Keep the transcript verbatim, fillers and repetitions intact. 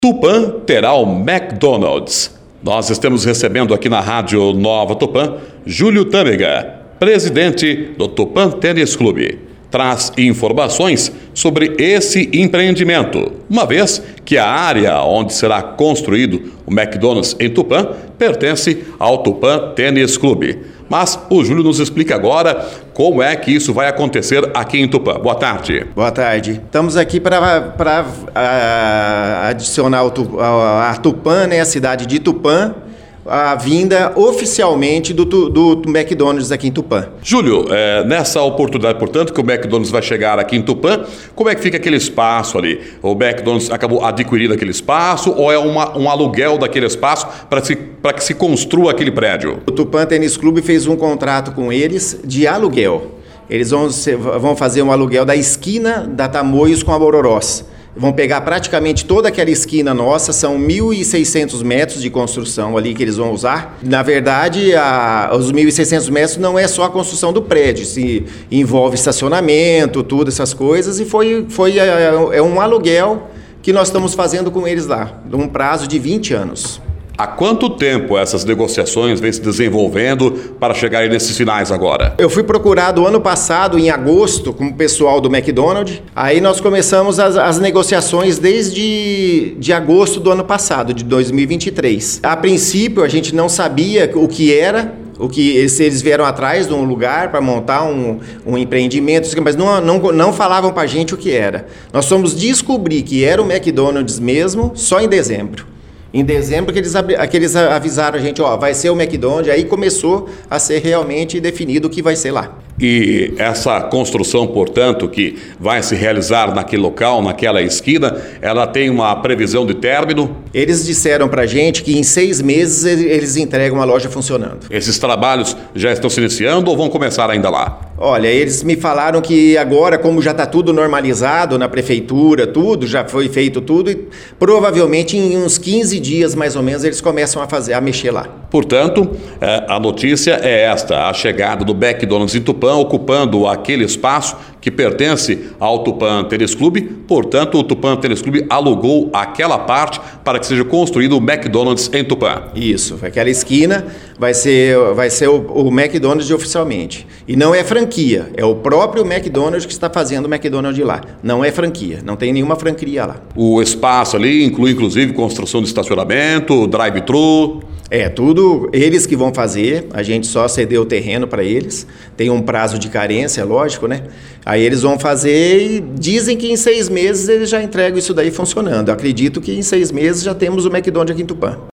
Tupã terá o McDonald's. Nós estamos recebendo aqui na Rádio Nova Tupã, Júlio Tâmega, presidente do Tupã Tênis Clube. Traz informações sobre esse empreendimento, uma vez que a área onde será construído o McDonald's em Tupã pertence ao Tupã Tênis Clube. Mas o Júlio nos explica agora como é que isso vai acontecer aqui em Tupã. Boa tarde. Boa tarde. Estamos aqui para adicionar o, a, a Tupã, né, a cidade de Tupã, a vinda oficialmente do, do, do McDonald's aqui em Tupã. Júlio, é, nessa oportunidade, portanto, que o McDonald's vai chegar aqui em Tupã, como é que fica aquele espaço ali? O McDonald's acabou adquirindo aquele espaço ou é uma, um aluguel daquele espaço para se, para que se construa aquele prédio? O Tupã Tênis Clube fez um contrato com eles de aluguel. Eles vão, vão fazer um aluguel da esquina da Tamoios com a Bororós. Vão pegar praticamente toda aquela esquina nossa, são mil e seiscentos metros de construção ali que eles vão usar. Na verdade, a, os mil e seiscentos metros não é só a construção do prédio, se envolve estacionamento, tudo, essas coisas, e foi, foi é, é um aluguel que nós estamos fazendo com eles lá, num prazo de vinte anos. Há quanto tempo essas negociações vêm se desenvolvendo para chegarem nesses finais agora? Eu fui procurado ano passado, em agosto, com o pessoal do McDonald's. Aí nós começamos as, as negociações desde de agosto do ano passado, de dois mil e vinte e três. A princípio, a gente não sabia o que era, o que eles, eles vieram atrás de um lugar para montar um, um empreendimento, mas não, não, não falavam para a gente o que era. Nós fomos descobrir que era o McDonald's mesmo só em dezembro. Em dezembro que eles, que eles avisaram a gente, ó, vai ser o McDonald's, aí começou a ser realmente definido o que vai ser lá. E essa construção, portanto, que vai se realizar naquele local, naquela esquina, ela tem uma previsão de término? Eles disseram pra gente que em seis meses eles entregam a loja funcionando. Esses trabalhos já estão se iniciando ou vão começar ainda lá? Olha, eles me falaram que agora, como já está tudo normalizado na prefeitura, tudo, já foi feito tudo, e provavelmente em uns quinze dias, mais ou menos, eles começam a fazer, a mexer lá. Portanto, a notícia é esta, a chegada do McDonald's em Tupã, ocupando aquele espaço que pertence ao Tupã Tênis Clube. Portanto, o Tupã Tênis Clube alugou aquela parte para que seja construído o McDonald's em Tupã. Isso, aquela esquina vai ser, vai ser o, o McDonald's oficialmente. E não é franquia, é o próprio McDonald's que está fazendo o McDonald's lá. Não é franquia, não tem nenhuma franquia lá. O espaço ali inclui, inclusive, construção de estacionamento, drive-thru. É, tudo eles que vão fazer, a gente só cedeu o terreno para eles, tem um prazo de carência, lógico, né? Aí eles vão fazer e dizem que em seis meses eles já entregam isso daí funcionando. Eu acredito que em seis meses já temos o McDonald's aqui em Tupã.